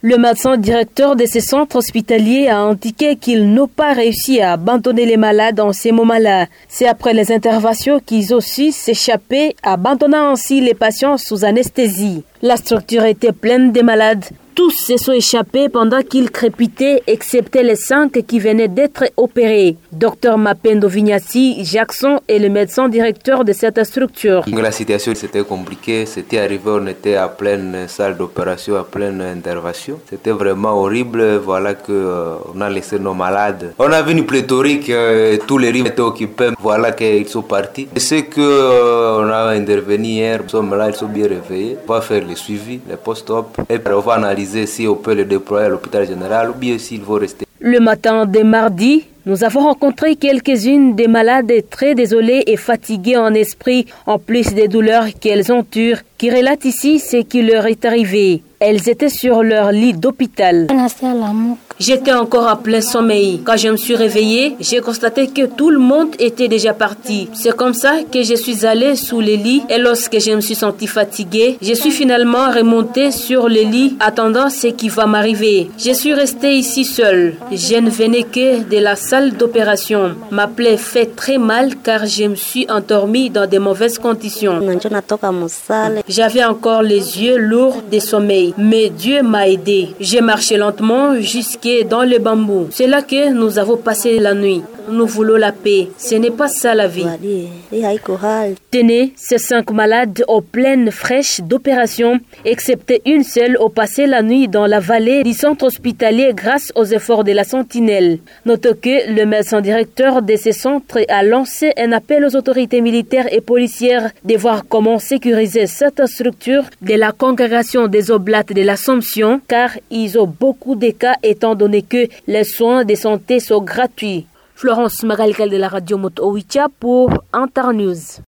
Le médecin directeur de ces centres hospitaliers a indiqué qu'ils n'ont pas réussi à abandonner les malades en ces moments-là. C'est après les interventions qu'ils ont su s'échapper, abandonnant ainsi les patients sous anesthésie. La structure était pleine de malades. Tous se sont échappés pendant qu'ils crépitaient, excepté les 5 qui venaient d'être opérés. Dr Mapendo Vignassi Jackson est le médecin directeur de cette structure. La situation c'était compliquée, c'était arrivé, on était à pleine salle d'opération, à pleine intervention. C'était vraiment horrible, voilà que on a laissé nos malades. On a venu pléthorique, tous les rives étaient occupés, voilà qu'ils sont partis. Et c'est que on a intervenu hier, ils sont là, ils sont bien réveillés. On va faire le suivi, les post-op, et on va analyser si on peut le déployer à l'hôpital général ou bien s'il faut rester. Le matin de mardi, nous avons rencontré quelques-unes des malades très désolées et fatiguées en esprit, en plus des douleurs qu'elles endurent, qui relatent ici ce qui leur est arrivé. Elles étaient sur leur lit d'hôpital. J'étais encore à plein sommeil. Quand je me suis réveillée, j'ai constaté que tout le monde était déjà parti. C'est comme ça que je suis allée sous le lit et lorsque je me suis sentie fatiguée, je suis finalement remontée sur le lit attendant ce qui va m'arriver. Je suis restée ici seule. Je ne venais que de la salle d'opération. Ma plaie fait très mal car je me suis endormie dans de mauvaises conditions. J'avais encore les yeux lourds de sommeil. Mais Dieu m'a aidé. J'ai marché lentement jusque dans le bambou. C'est là que nous avons passé la nuit. Nous voulons la paix. Ce n'est pas ça la vie. Tenez, ces 5 malades aux plaines fraîches d'opération, excepté une seule, ont passé la nuit dans la vallée du centre hospitalier grâce aux efforts de la sentinelle. Notez que le médecin directeur de ces centres a lancé un appel aux autorités militaires et policières de voir comment sécuriser cette structure de la congrégation des Oblates de l'Assomption, car ils ont beaucoup de cas étant donné que les soins de santé sont gratuits. Florence Magalgal de la radio Moto Owicha pour Internews.